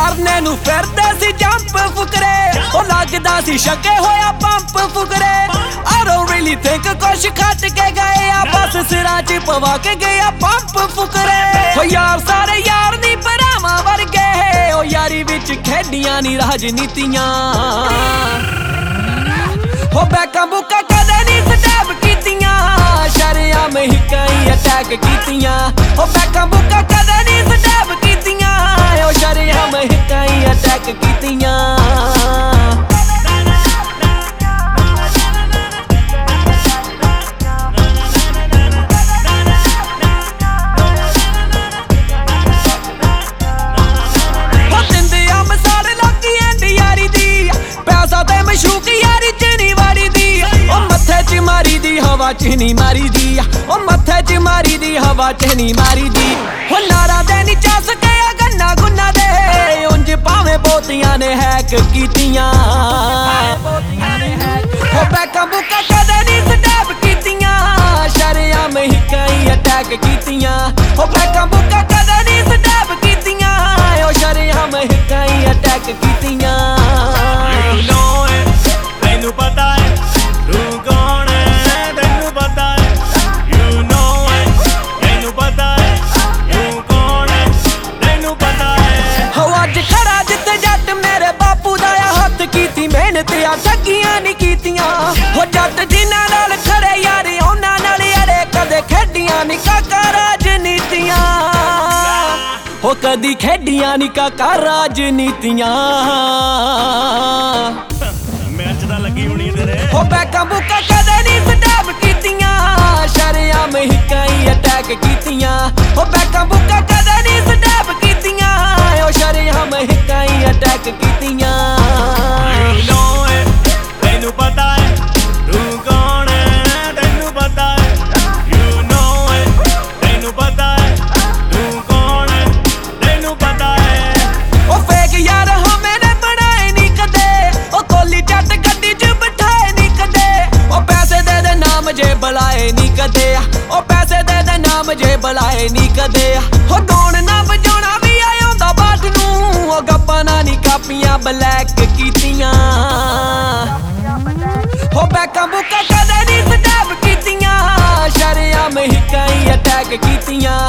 ਕਰਨੇ ਨੂੰ ਫਿਰਦੇ ਸੀ ਜੰਪ ਫੁਕਰੇ ਉਹ ਲੱਗਦਾ ਸੀ ਛੱਕੇ ਹੋਇਆ ਪੰਪ ਫੁਕਰੇ I don't really think ਕੁਛ ਖੱਟ ਕੇ ਗਏ ਆ ਬਸ ਸਿਰਾਂ 'ਚ ਪਵਾ ਕੇ ਗਿਆ ਪੰਪ ਫੁਕਰੇ ਹੋ ਯਾਰ ਸਾਰੇ ਯਾਰ ਨੀ ਭਰਾਵਾਂ ਵਰਗੇ ਉਹ ਯਾਰੀ ਵਿੱਚ ਖੇਡੀਆਂ ਨੀ ਰਾਜਨੀਤੀਆਂ ਹੋ ਬੈਕਾਂ ਬੁੱਕਾਂ ਕਦੇ ਨੀ ਸਟੈਪ ਕੀਤੀਆਂ ਸ਼ਰੇਆਮ ਹਿੱਕਾਂ ਹੀ ਅਟੈਕ ਕੀਤੀਆਂ ਹੋ ਬੈਕਾਂ ਬੁੱਕਾਂ ਕਦੇ ਨੀ ਸਟੈਪ ਕੀਤੀਆਂ ਉਹ ਸ਼ਰੇਆਮ ਹਿੱਕਾਂ ਹੀ ਅਟੈਕ ਕੀਤੀਆਂ ਹਵਾ ਚ ਨੀ ਮਾਰੀ ਦੀ ਉਹ ਮੱਥੇ ਚ ਮਾਰੀ ਦੀ ਹਵਾ ਚ ਨੀ ਮਾਰੀ ਦੀ ਹੋ ਨਾਰਾਂ ਦੇ ਨੀ ਚੱਸ ਕੇ ਗੰਨਾ ਗੁੰਨਾ ਦੇ ਉਂਝ ਭਾਵੇਂ ਬੋਤੀਆਂ ਨੇ ਹੈਕ ਕੀਤੀਆਂ ਹੋ ਬੈਕਾਂ ਬੁੱਕਾਂ ਕਦੇ ਨੀ ਸਟੈਪ ਕੀਤੀਆਂ ਸ਼ਰੇਆਮ ਹਿੱਕਾਂ ਹੀ ਅਟੈਕ ਕੀਤੀਆਂ ਹੋ ਬੈਕਾਂ ਬੁੱਕਾਂ ਕਦੇ ਨੀ ਸਟੈਪ ਕੀਤੀਆਂ ਉਹ ਸ਼ਰੇਆਮ ਹਿੱਕਾਂ ਹੀ ਅਟੈਕ ਕੀਤੀਆਂ ਤੈਨੂੰ ਪਤਾ ਹੈ ਤੂੰ ਕੌਣ ਮਿਹਨਤ ਆ ਠੱਗੀਆਂ ਨੀ ਕੀਤੀਆਂ ਹੋ ਜੱਟ ਜਿਨ੍ਹਾਂ ਨਾਲ ਖੜੇ ਯਾਰ ਉਹਨਾਂ ਨਾਲ ਅੜੇ ਕਦੇ ਖੇਡੀਆਂ ਨੀ ਕਾਕਾ ਰਾਜਨੀਤੀਆਂ ਹੋ ਕਦੀ ਖੇਡੀਆਂ ਨੀ ਕਾਕਾ ਰਾਜਨੀਤੀਆਂ ਮੈਚ ਤਾਂ ਲੱਗੀ ਹੋਣੀ ਤੇਰੇ ਹੋ ਬੈਕਾਂ ਬੁੱਕਾਂ ਕਦੇ ਨੀ ਸਟੈਪ ਕੀਤੀਆਂ ਸ਼ਰੇਆਮ ਹਿੱਕਾਂ ਹੀ ਅਟੈਕ ਕੀਤੀਆਂ ਹੋ ਬੈਕਾਂ ਬੁੱਕਾਂ ਕਦੇ ਨੀ ਸਟੈਪ ਕੀਤੀਆਂ ਉਹ ਸ਼ਰੇਆਮ ਹਿੱਕਾਂ ਹੀ ਅਟੈਕ ਕੀਤੀਆਂ ਤੈਨੂੰ ਪਤਾ ਹੈ ਤੂੰ ਕੌਣ ਹੈ ਤੈਨੂੰ ਪਤਾ ਹੈ you know it ਤੈਨੂੰ ਪਤਾ ਹੈ ਤੂੰ ਕੌਣ ਹੈ ਤੈਨੂੰ ਪਤਾ ਹੈ ਉਹ ਫੇਕ ਯਾਰ ਹਮੇ ਨੇ ਬਣਾਏ ਨੀ ਕਦੇ ਉਹ ਕੋਲੀ ਚੱਟ ਗੱਡੀ 'ਚ ਬਿਠਾਏ ਨੀ ਕਦੇ ਉਹ ਪੈਸੇ ਦੇ ਨਾਮ ਜੇ ਬੁਲਾਏ ਨੀ ਕਦੇ ਉਹ ਪੈਸੇ ਦੇ ਨਾਮ ਜੇ ਬੁਲਾਏ ਨੀ ਕਦੇ ਹੋ ਗਾਉਣ ਨਾ ਵਜਾਉਣਾ ਵੀ ਆਉਂਦਾ ਬਾਟ ਨੂੰ ਉਹ ਗੱਪਾਂ ਨਾ ਨੀ ਕਾਪੀਆਂ ਬਲੈਕ ਕੀਤੀਆਂ ਹੋ ਬੈਕਾਂ ਬੁੱਕਾਂ ਕਦੇ ਨੀ ਸਟੈਪ ਕੀਤੀਆਂ ਸ਼ਰੇਆਮ ਹਿੱਕਾਂ ਹੀ ਅਟੈਕ ਕੀਤੀਆਂ